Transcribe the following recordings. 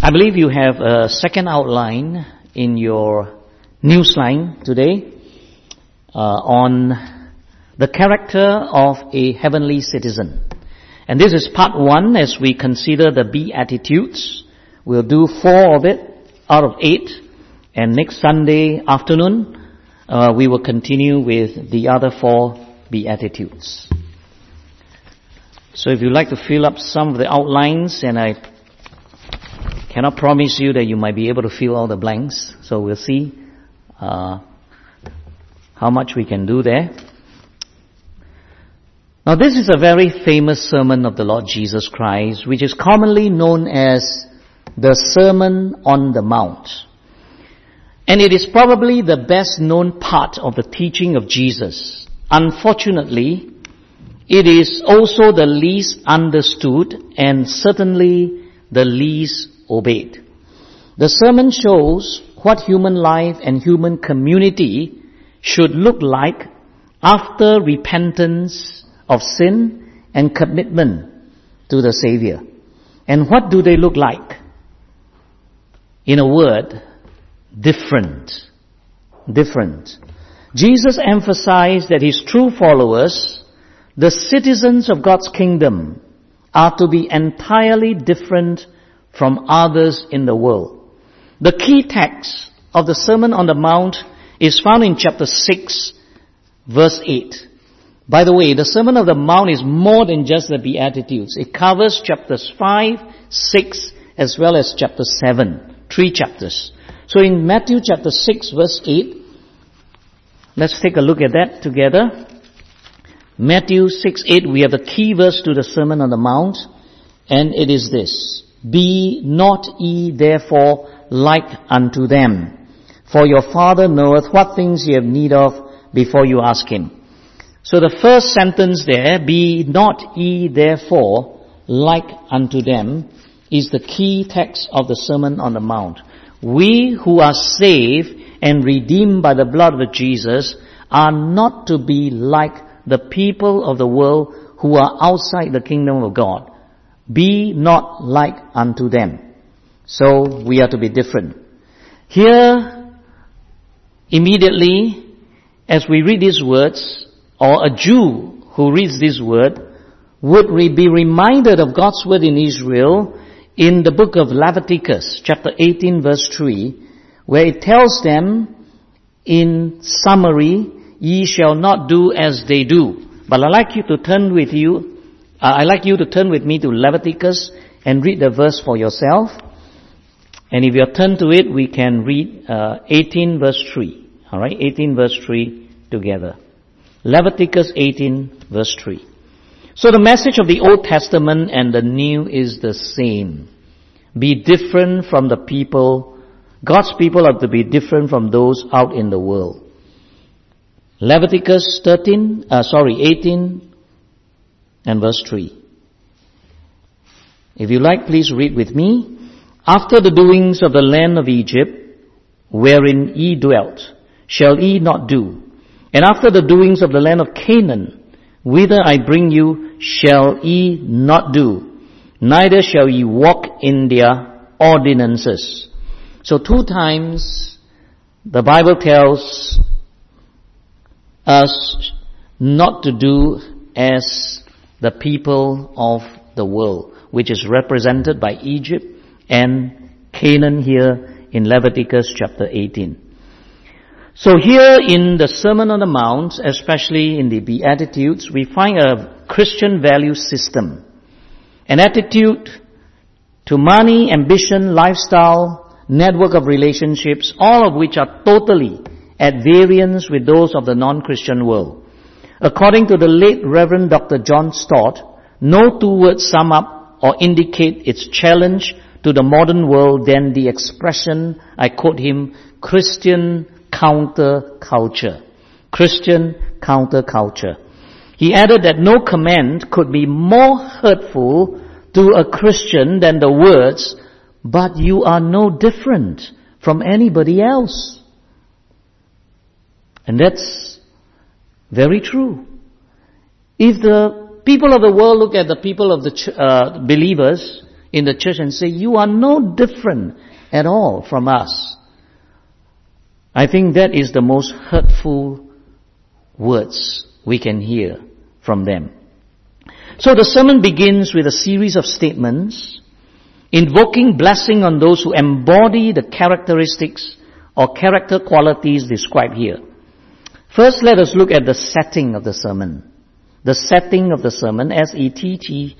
I believe you have a second outline in your newsline today on the character of a heavenly citizen. And this is part 1 as we consider the Beatitudes. We'll do 4 of it out of 8. And next Sunday afternoon, we will continue with the other 4 Beatitudes. So if you'd like to fill up some of the outlines, and I cannot promise you that you might be able to fill all the blanks, so we'll see how much we can do there. Now this is a very famous sermon of the Lord Jesus Christ, which is commonly known as the Sermon on the Mount. And it is probably the best known part of the teaching of Jesus. Unfortunately, it is also the least understood and certainly the least obeyed. The sermon shows what human life and human community should look like after repentance of sin and commitment to the Savior. And what do they look like? In a word, different. Different. Jesus emphasized that his true followers, the citizens of God's kingdom, are to be entirely different from others in the world. The key text of the Sermon on the Mount is found in chapter 6, verse 8. By the way, the Sermon on the Mount is more than just the Beatitudes. It covers chapters 5, 6, as well as chapter 7. 3 chapters. So in Matthew chapter 6, verse 8, let's take a look at that together. Matthew 6:8, we have the key verse to the Sermon on the Mount, and it is this: Be not ye therefore like unto them, for your Father knoweth what things ye have need of before you ask him. So the first sentence there, be not ye therefore like unto them, is the key text of the Sermon on the Mount. We who are saved and redeemed by the blood of Jesus are not to be like the people of the world who are outside the kingdom of God. Be not like unto them. So we are to be different. Here, immediately, as we read these words, or a Jew who reads this word would be reminded of God's word in Israel in the book of Leviticus, chapter 18, verse 3, where it tells them in summary, ye shall not do as they do. But I'd like you to turn with me to Leviticus and read the verse for yourself. And if you turn to it, we can read 18 verse 3. Alright, 18 verse 3 together. Leviticus 18 verse 3. So the message of the Old Testament and the New is the same. Be different from the people. God's people are to be different from those out in the world. Leviticus 18 and verse 3. If you like, please read with me. After the doings of the land of Egypt, wherein ye dwelt, shall ye not do. And after the doings of the land of Canaan, whither I bring you, shall ye not do. Neither shall ye walk in their ordinances. So 2 times the Bible tells us not to do as the people of the world, which is represented by Egypt and Canaan here in Leviticus chapter 18. So here in the Sermon on the Mount, especially in the Beatitudes, we find a Christian value system, an attitude to money, ambition, lifestyle, network of relationships, all of which are totally at variance with those of the non-Christian world. According to the late Reverend Dr. John Stott, no 2 words sum up or indicate its challenge to the modern world than the expression, I quote him, Christian counterculture. Christian counterculture. He added that no command could be more hurtful to a Christian than the words, but you are no different from anybody else. And that's very true. If the people of the world look at the people of the believers in the church and say, you are no different at all from us. I think that is the most hurtful words we can hear from them. So the sermon begins with a series of statements invoking blessing on those who embody the characteristics or character qualities described here. First, let us look at the setting of the sermon. The setting of the sermon, S-E-T-T-I-N-G.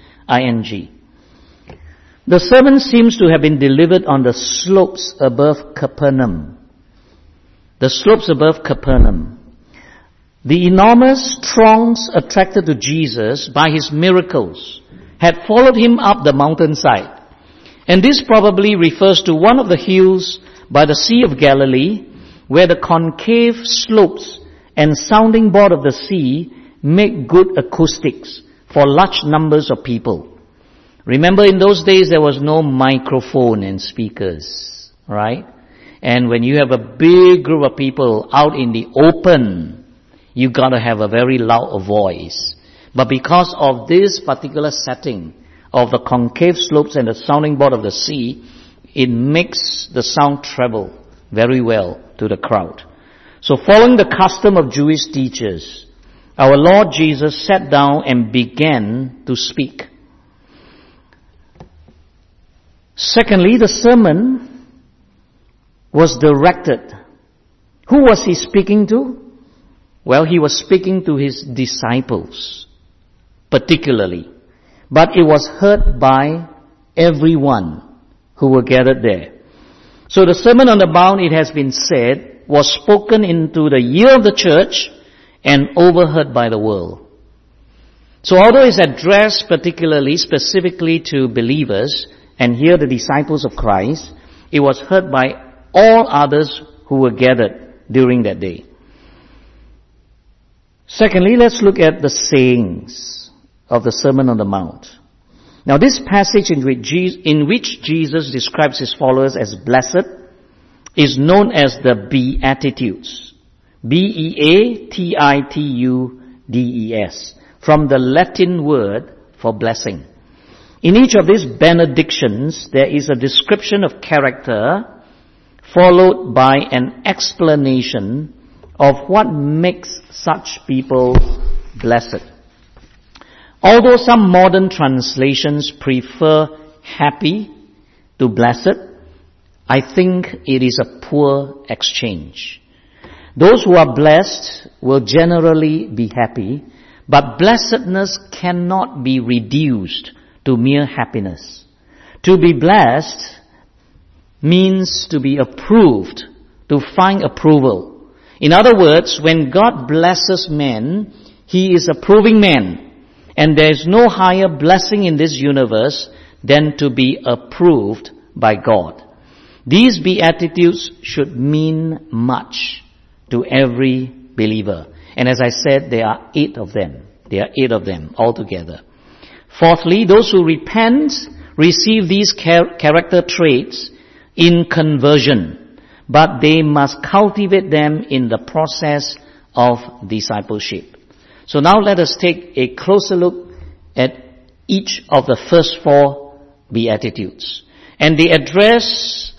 The sermon seems to have been delivered on the slopes above Capernaum. The slopes above Capernaum. The enormous throngs attracted to Jesus by his miracles had followed him up the mountainside. And this probably refers to one of the hills by the Sea of Galilee, where the concave slopes and sounding board of the sea make good acoustics for large numbers of people. Remember, in those days there was no microphone and speakers, right? And when you have a big group of people out in the open, you gotta have a very loud voice. But because of this particular setting of the concave slopes and the sounding board of the sea, it makes the sound travel very well to the crowd. So following the custom of Jewish teachers, our Lord Jesus sat down and began to speak. Secondly, the sermon was directed. Who was he speaking to? Well, he was speaking to his disciples, particularly. But it was heard by everyone who were gathered there. So the Sermon on the Mount, it has been said, was spoken into the year of the church and overheard by the world. So although it's addressed particularly, specifically to believers, and here the disciples of Christ, it was heard by all others who were gathered during that day. Secondly, let's look at the sayings of the Sermon on the Mount. Now this passage in which Jesus describes his followers as blessed is known as the Beatitudes. B-E-A-T-I-T-U-D-E-S, from the Latin word for blessing. In each of these benedictions, there is a description of character followed by an explanation of what makes such people blessed. Although some modern translations prefer happy to blessed, I think it is a poor exchange. Those who are blessed will generally be happy, but blessedness cannot be reduced to mere happiness. To be blessed means to be approved, to find approval. In other words, when God blesses men, He is approving men. And there is no higher blessing in this universe than to be approved by God. These Beatitudes should mean much to every believer. And as I said, there are 8 of them. There are 8 of them altogether. Fourthly, those who repent receive these character traits in conversion, but they must cultivate them in the process of discipleship. So now let us take a closer look at each of the first 4 Beatitudes. And they address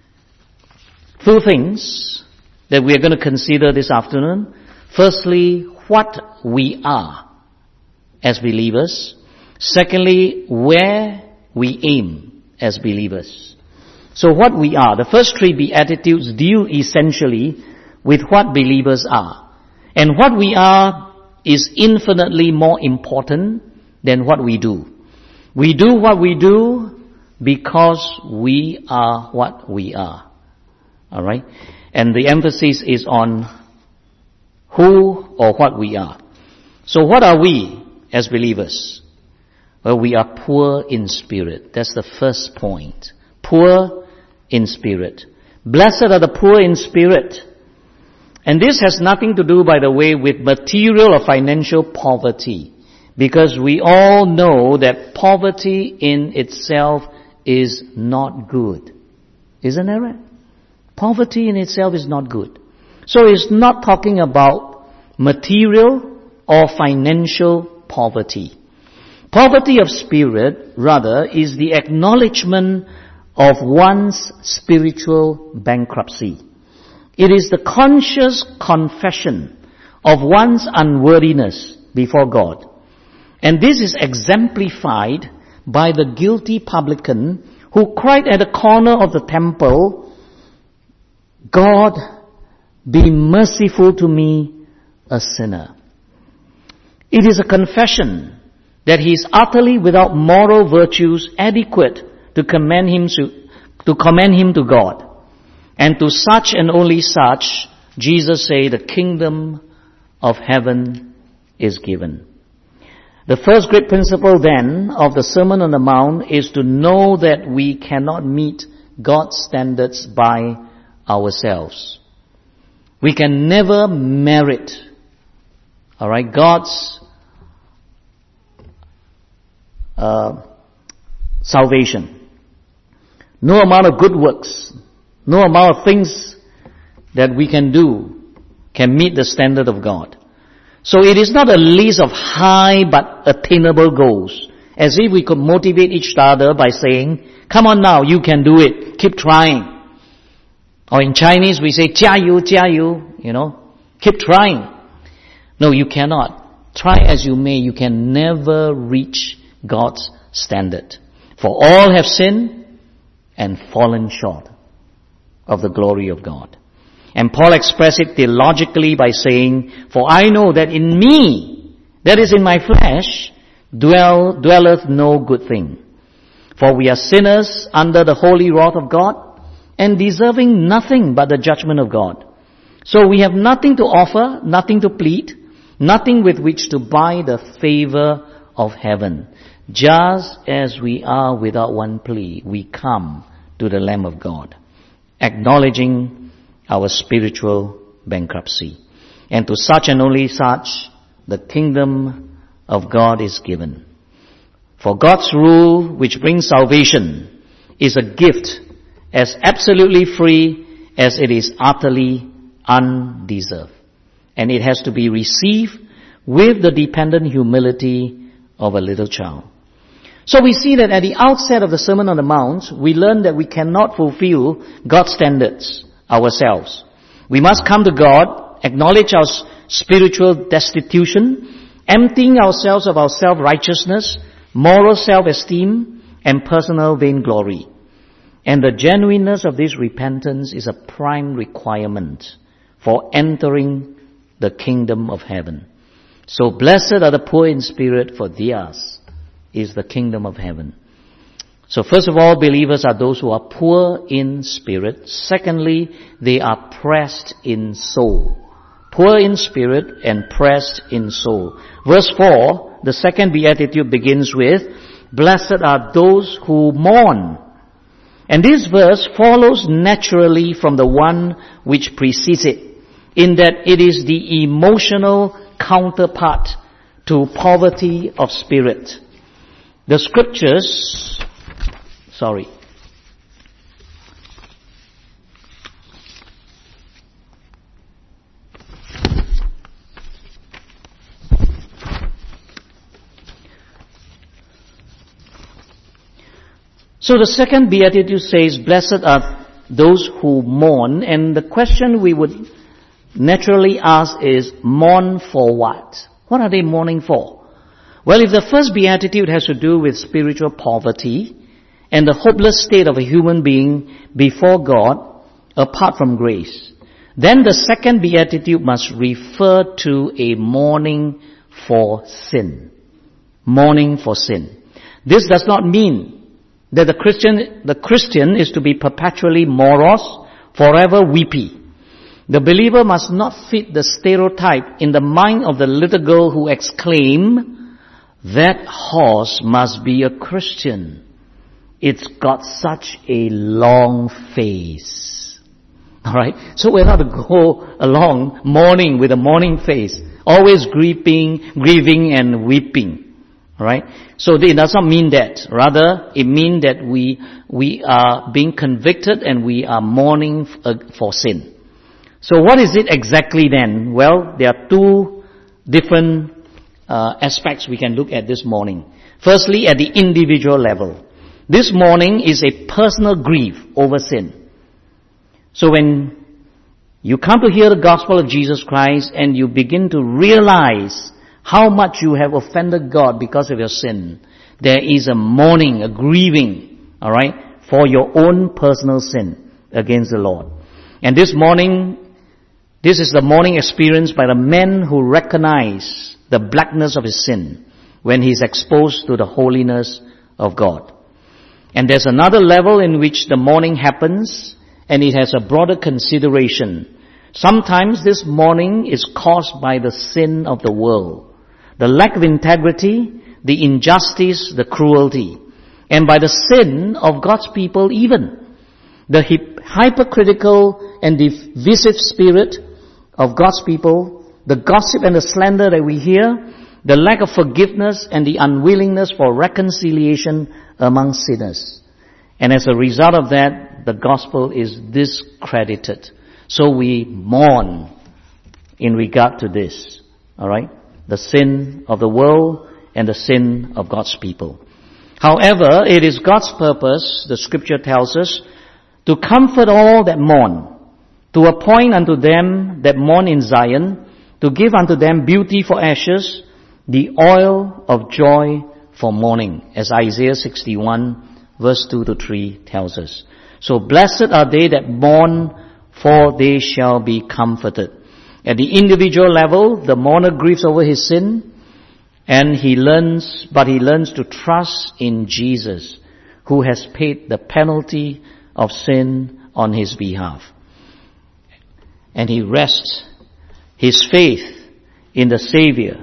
2 things that we are going to consider this afternoon. Firstly, what we are as believers. Secondly, where we aim as believers. So what we are. The first 3 Beatitudes deal essentially with what believers are. And what we are is infinitely more important than what we do. We do what we do because we are what we are. Alright? And the emphasis is on who or what we are. So what are we as believers? Well, we are poor in spirit. That's the first point. Poor in spirit. Blessed are the poor in spirit. And this has nothing to do, by the way, with material or financial poverty. Because we all know that poverty in itself is not good. Isn't that right? Poverty in itself is not good. So it's not talking about material or financial poverty. Poverty of spirit, rather, is the acknowledgement of one's spiritual bankruptcy. It is the conscious confession of one's unworthiness before God. And this is exemplified by the guilty publican who cried at the corner of the temple, "God, be merciful to me, a sinner." It is a confession that he is utterly without moral virtues adequate to commend him to God. And to such and only such, Jesus said, the kingdom of heaven is given. The first great principle then of the Sermon on the Mount is to know that we cannot meet God's standards by ourselves. We can never merit, God's salvation. No amount of good works, no amount of things that we can do can meet the standard of God. So it is not a list of high but attainable goals, as if we could motivate each other by saying, "Come on now, you can do it, keep trying." Or in Chinese we say, 加油, 加油, keep trying. No, you cannot. Try as you may, you can never reach God's standard. For all have sinned and fallen short of the glory of God. And Paul expressed it theologically by saying, "For I know that in me, that is in my flesh, dwelleth no good thing. For we are sinners under the holy wrath of God, and deserving nothing but the judgment of God. So we have nothing to offer, nothing to plead, nothing with which to buy the favor of heaven. Just as we are without one plea, we come to the Lamb of God, acknowledging our spiritual bankruptcy. And to such and only such, the kingdom of God is given. For God's rule, which brings salvation, is a gift as absolutely free as it is utterly undeserved. And it has to be received with the dependent humility of a little child. So we see that at the outset of the Sermon on the Mount, we learn that we cannot fulfill God's standards ourselves. We must come to God, acknowledge our spiritual destitution, emptying ourselves of our self-righteousness, moral self-esteem, and personal vainglory. And the genuineness of this repentance is a prime requirement for entering the kingdom of heaven. So blessed are the poor in spirit, for theirs is the kingdom of heaven. So first of all, believers are those who are poor in spirit. Secondly, they are pressed in soul. Poor in spirit and pressed in soul. Verse 4, the second beatitude begins with, "Blessed are those who mourn." And this verse follows naturally from the one which precedes it, in that it is the emotional counterpart to poverty of spirit. The scriptures, So the second beatitude says, "Blessed are those who mourn," and the question we would naturally ask is, mourn for what? What are they mourning for? Well, if the first beatitude has to do with spiritual poverty and the hopeless state of a human being before God apart from grace, then the second beatitude must refer to a mourning for sin. Mourning for sin. This does not mean that the Christian is to be perpetually morose, forever weepy. The believer must not fit the stereotype in the mind of the little girl who exclaimed, "That horse must be a Christian. It's got such a long face." Alright? So we're not to go along mourning with a mourning face, always grieving and weeping. Alright? So it does not mean that. Rather, it means that we are being convicted and we are mourning for sin. So what is it exactly then? Well, there are two different aspects we can look at this morning. Firstly, at the individual level. This mourning is a personal grief over sin. So when you come to hear the gospel of Jesus Christ and you begin to realize how much you have offended God because of your sin, there is a mourning, a grieving, alright, for your own personal sin against the Lord. And this is the mourning experienced by the man who recognize the blackness of his sin when he is exposed to the holiness of God. And there's another level in which the mourning happens, and it has a broader consideration. Sometimes this mourning is caused by the sin of the world, the lack of integrity, the injustice, the cruelty, and by the sin of God's people even. The hypercritical and divisive spirit of God's people, the gossip and the slander that we hear, the lack of forgiveness and the unwillingness for reconciliation among sinners. And as a result of that, the gospel is discredited. So we mourn in regard to this. Alright? The sin of the world and the sin of God's people. However, it is God's purpose, the scripture tells us, to comfort all that mourn, to appoint unto them that mourn in Zion, to give unto them beauty for ashes, the oil of joy for mourning, as Isaiah 61 verse 2 to 3 tells us. So blessed are they that mourn, for they shall be comforted. At the individual level, the mourner grieves over his sin, and he learns to trust in Jesus, who has paid the penalty of sin on his behalf. And he rests his faith in the Savior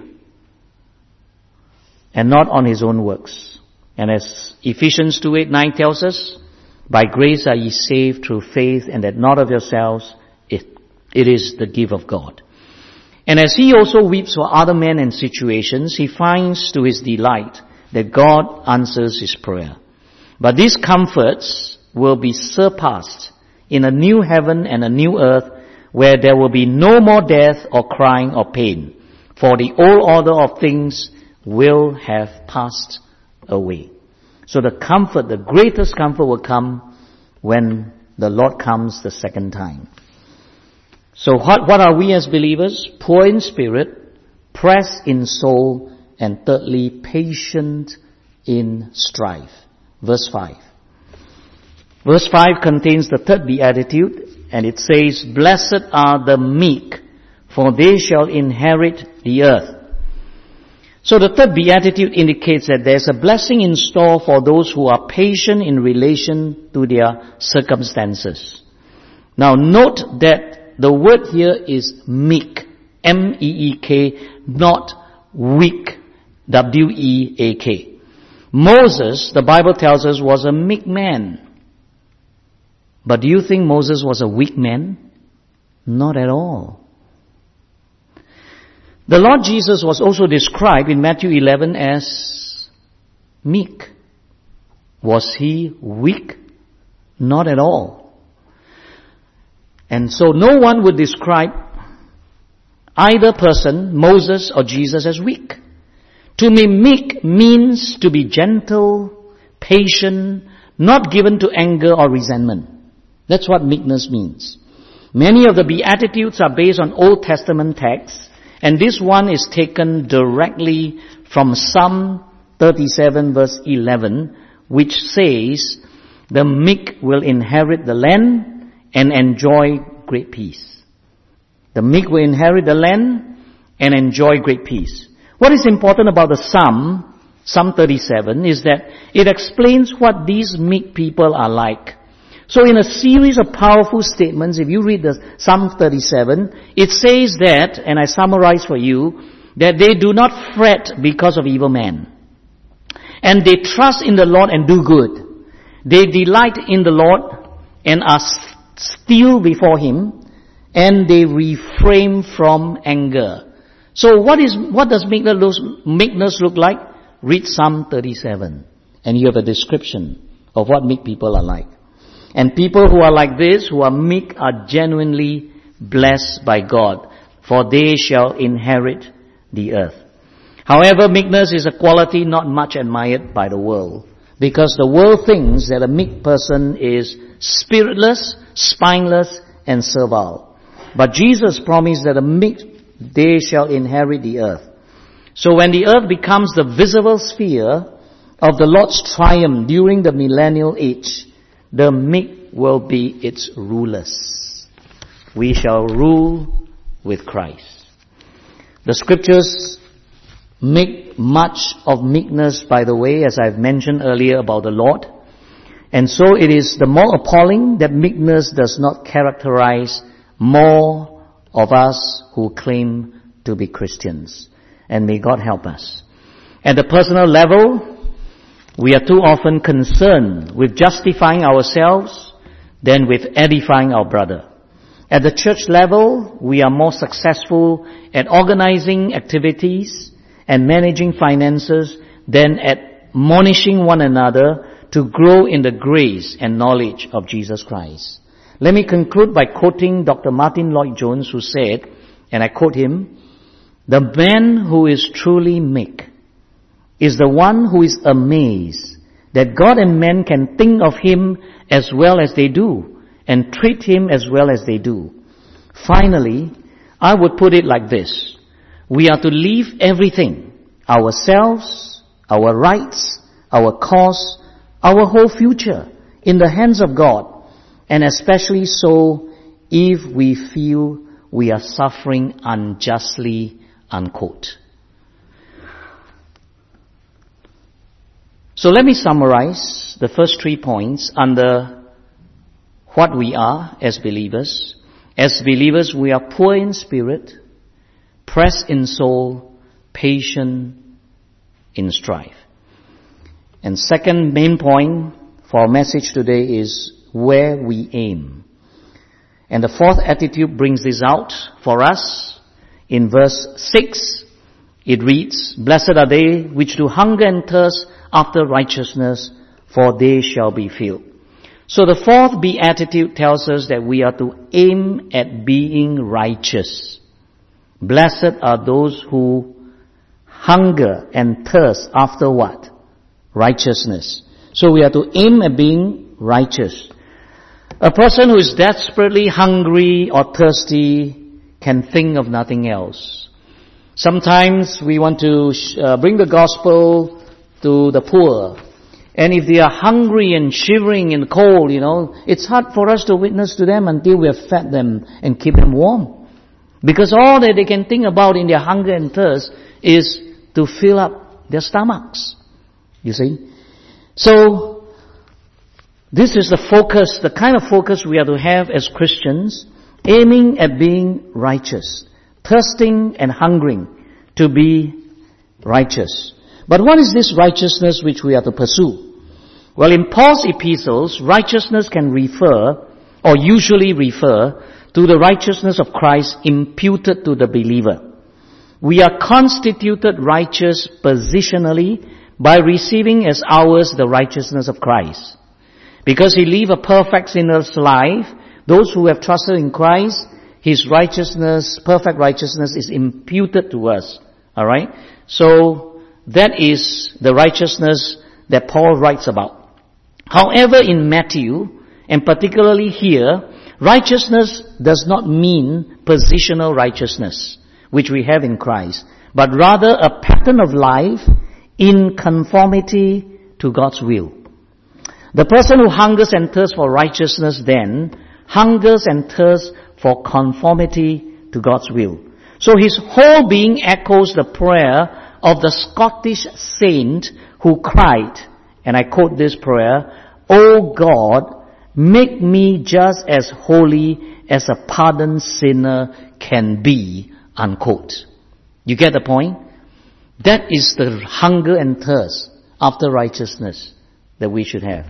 and not on his own works. And as Ephesians 2:8-9 tells us, by grace are ye saved through faith, and that not of yourselves, it is the gift of God. And as he also weeps for other men and situations, he finds to his delight that God answers his prayer. But these comforts will be surpassed in a new heaven and a new earth, where there will be no more death or crying or pain, for the old order of things will have passed away. So the comfort, the greatest comfort will come when the Lord comes the second time. So what are we as believers? Poor in spirit, pressed in soul, and thirdly, patient in strife. Verse 5. Verse 5 contains the third beatitude, and it says, blessed are the meek, for they shall inherit the earth. So the third beatitude indicates that there's a blessing in store for those who are patient in relation to their circumstances. Now note that the word here is meek, M-E-E-K, not weak, W-E-A-K. Moses, the Bible tells us, was a meek man. But do you think Moses was a weak man? Not at all. The Lord Jesus was also described in Matthew 11 as meek. Was he weak? Not at all. And so no one would describe either person, Moses or Jesus, as weak. To be meek means to be gentle, patient, not given to anger or resentment. That's what meekness means. Many of the Beatitudes are based on Old Testament texts, and this one is taken directly from Psalm 37 verse 11, which says, the meek will inherit the land and enjoy great peace. The meek will inherit the land and enjoy great peace. What is important about the Psalm 37, is that it explains what these meek people are like. So in a series of powerful statements, if you read the Psalm 37, it says that, and I summarize for you, that they do not fret because of evil men. And they trust in the Lord and do good. They delight in the Lord and are still before Him, and they refrain from anger. So what does meekness look like? Read Psalm 37, and you have a description of what meek people are like. And people who are like this, who are meek, are genuinely blessed by God, for they shall inherit the earth. However, meekness is a quality not much admired by the world, because the world thinks that a meek person is spiritless, spineless, and servile. But Jesus promised that the meek, they shall inherit the earth. So when the earth becomes the visible sphere of the Lord's triumph during the millennial age, the meek will be its rulers. We shall rule with Christ. The scriptures make much of meekness, by the way, as I've mentioned earlier about the Lord. And so it is the more appalling that meekness does not characterize more of us who claim to be Christians. And may God help us. At the personal level, we are too often concerned with justifying ourselves than with edifying our brother. At the church level, we are more successful at organizing activities and managing finances than at admonishing one another to grow in the grace and knowledge of Jesus Christ. Let me conclude by quoting Dr. Martin Lloyd-Jones, who said, and I quote him, "The man who is truly meek is the one who is amazed that God and men can think of him as well as they do and treat him as well as they do." Finally, I would put it like this: we are to leave everything, ourselves, our rights, our cause, our whole future, in the hands of God, and especially so if we feel we are suffering unjustly, unquote. So let me summarize the first 3 points under what we are as believers. As believers, we are poor in spirit, pressed in soul, patient in strife. And second main point for our message today is where we aim. And the fourth attitude brings this out for us. In verse 6, it reads, "Blessed are they which do hunger and thirst after righteousness, for they shall be filled." So the fourth beatitude tells us that we are to aim at being righteous. Blessed are those who hunger and thirst after what? Righteousness. So we are to aim at being righteous. A person who is desperately hungry or thirsty can think of nothing else. Sometimes we want to bring the gospel to the poor. And if they are hungry and shivering in the cold, it's hard for us to witness to them until we have fed them and keep them warm. Because all that they can think about in their hunger and thirst is to fill up their stomachs. You see? So, this is the focus, the kind of focus we are to have as Christians, aiming at being righteous, thirsting and hungering to be righteous. But what is this righteousness which we are to pursue? Well, in Paul's epistles, righteousness can refer, or usually refer, to the righteousness of Christ imputed to the believer. We are constituted righteous positionally by receiving as ours the righteousness of Christ. Because He lived a perfect sinner's life, those who have trusted in Christ, His righteousness, perfect righteousness is imputed to us. Alright? So, that is the righteousness that Paul writes about. However, in Matthew, and particularly here, righteousness does not mean positional righteousness, which we have in Christ, but rather a pattern of life in conformity to God's will. The person who hungers and thirsts for righteousness then hungers and thirsts for conformity to God's will. So his whole being echoes the prayer of the Scottish saint who cried, and I quote this prayer, "O God, make me just as holy as a pardoned sinner can be," unquote. You get the point? That is the hunger and thirst after righteousness that we should have.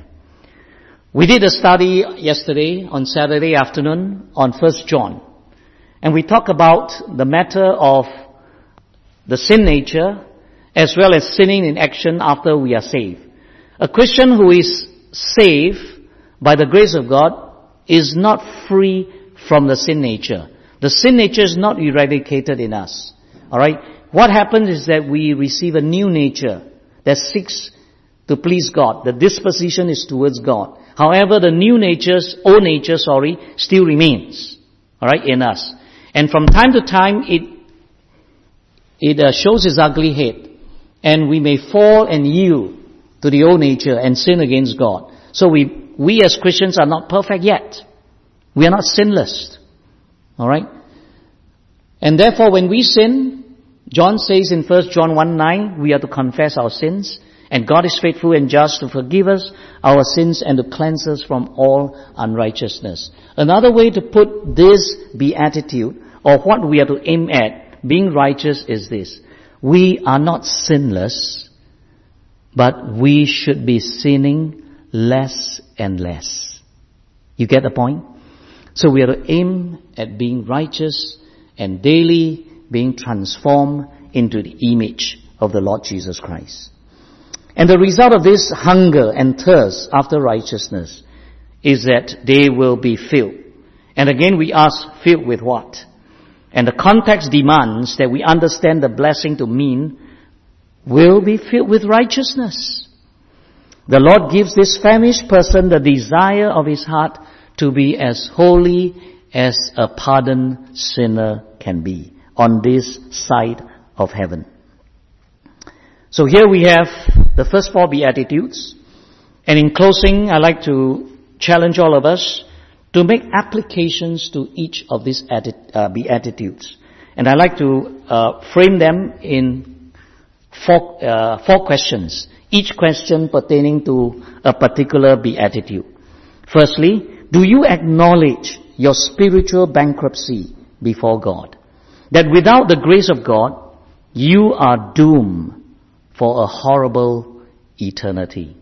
We did a study yesterday on Saturday afternoon on 1 John. And we talked about the matter of the sin nature as well as sinning in action after we are saved. A Christian who is saved by the grace of God is not free from the sin nature. The sin nature is not eradicated in us. Alright? what happens is that we receive a new nature that seeks to please God. The disposition is towards God. However, the old nature, still remains, alright, in us. And from time to time, it shows its ugly head. And we may fall and yield to the old nature and sin against God. So we as Christians are not perfect yet. We are not sinless. Alright? And therefore, when we sin, John says in 1 John 1:9, we are to confess our sins, and God is faithful and just to forgive us our sins and to cleanse us from all unrighteousness. Another way to put this beatitude, or what we are to aim at, being righteous, is this. We are not sinless, but we should be sinning less and less. You get the point? So we are to aim at being righteous and daily being transformed into the image of the Lord Jesus Christ. And the result of this hunger and thirst after righteousness is that they will be filled. And again we ask, filled with what? And the context demands that we understand the blessing to mean will be filled with righteousness. The Lord gives this famished person the desire of his heart to be as holy as a pardoned sinner can be on this side of heaven. So here we have the first 4 Beatitudes. And in closing, I'd like to challenge all of us to make applications to each of these Beatitudes. And I'd like to frame them in 4 questions, each question pertaining to a particular Beatitude. Firstly, do you acknowledge your spiritual bankruptcy before God? That without the grace of God, you are doomed for a horrible eternity.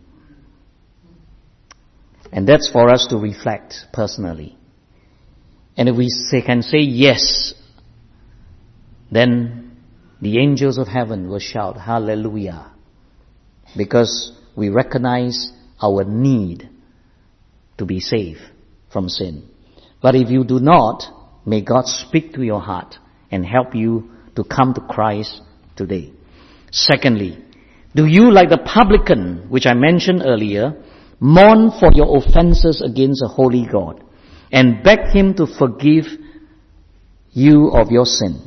And that's for us to reflect personally. And if we can say yes, then the angels of heaven will shout, Hallelujah. Because we recognize our need to be saved from sin. But if you do not, may God speak to your heart and help you to come to Christ today. Secondly, do you, like the publican, which I mentioned earlier, mourn for your offenses against a holy God and beg Him to forgive you of your sin?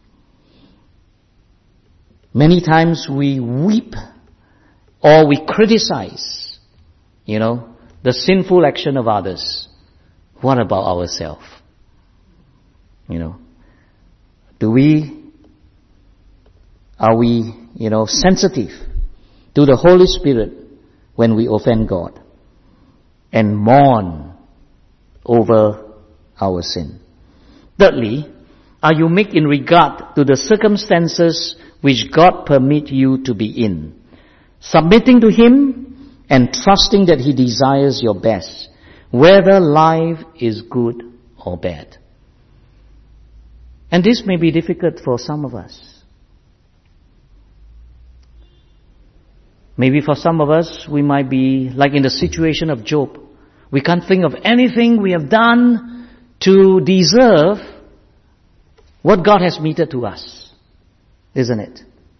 Many times we weep or we criticize, the sinful action of others. What about ourselves? Are we sensitive to the Holy Spirit when we offend God and mourn over our sin? Thirdly, are you meek in regard to the circumstances which God permit you to be in, submitting to Him and trusting that He desires your best, whether life is good or bad? And this may be difficult for some of us. Maybe for some of us, we might be like in the situation of Job. We can't think of anything we have done to deserve what God has meted to us, isn't it?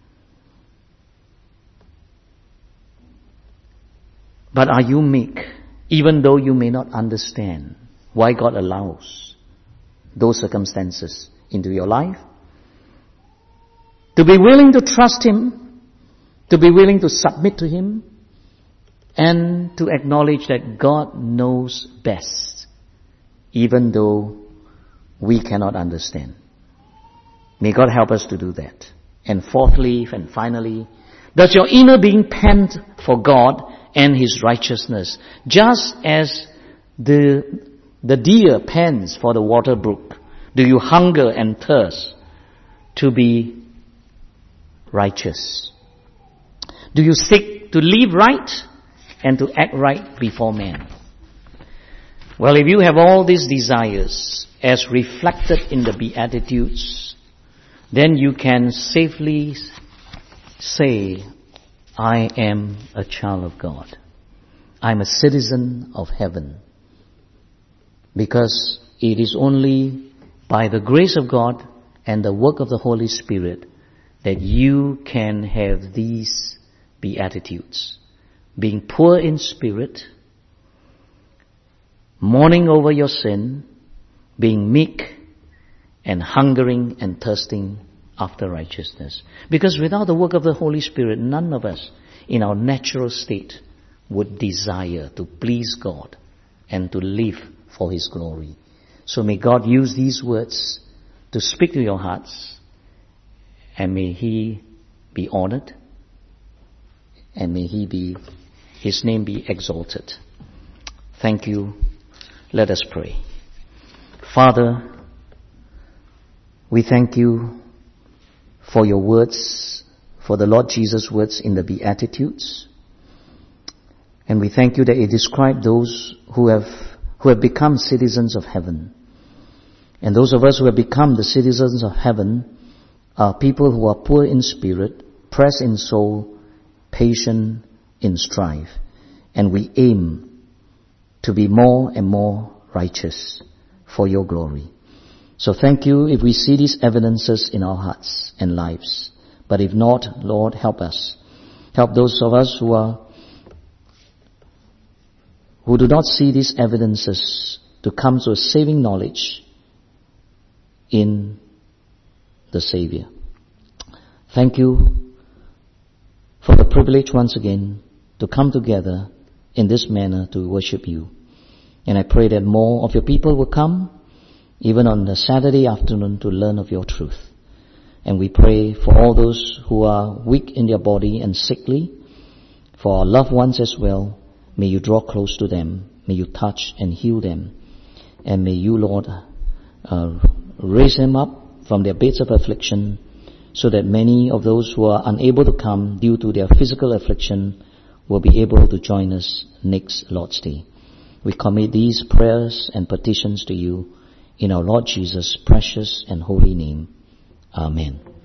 But are you meek, even though you may not understand why God allows those circumstances into your life? To be willing to trust Him, to be willing to submit to Him, and to acknowledge that God knows best, even though we cannot understand. May God help us to do that. And fourthly and finally, does your inner being pant for God and His righteousness, just as the deer pants for the water brook? Do you hunger and thirst to be righteous? Do you seek to live right and to act right before men? Well, if you have all these desires as reflected in the Beatitudes, then you can safely say, I am a child of God. I'm a citizen of heaven. Because it is only by the grace of God and the work of the Holy Spirit that you can have these beatitudes. Being poor in spirit, mourning over your sin, being meek, and hungering and thirsting after righteousness. Because without the work of the Holy Spirit, none of us in our natural state would desire to please God and to live for His glory. So may God use these words to speak to your hearts, and may He be honored, and may His name be exalted. Thank you. Let us pray. Father, we thank you for your words, for the Lord Jesus' words in the Beatitudes. And we thank you that it describes those who have become citizens of heaven. And those of us who have become the citizens of heaven are people who are poor in spirit, pressed in soul, patient in strife. And we aim to be more and more righteous for your glory. So thank you if we see these evidences in our hearts and lives. But if not, Lord, help us. Help those of us who do not see these evidences to come to a saving knowledge in the Savior. Thank you for the privilege once again to come together in this manner to worship you. And I pray that more of your people will come, even on the Saturday afternoon, to learn of your truth. And we pray for all those who are weak in their body and sickly, for our loved ones as well. May you draw close to them. May you touch and heal them. And may you, Lord, raise them up from their beds of affliction, so that many of those who are unable to come due to their physical affliction will be able to join us next Lord's Day. We commit these prayers and petitions to you in our Lord Jesus' precious and holy name. Amen.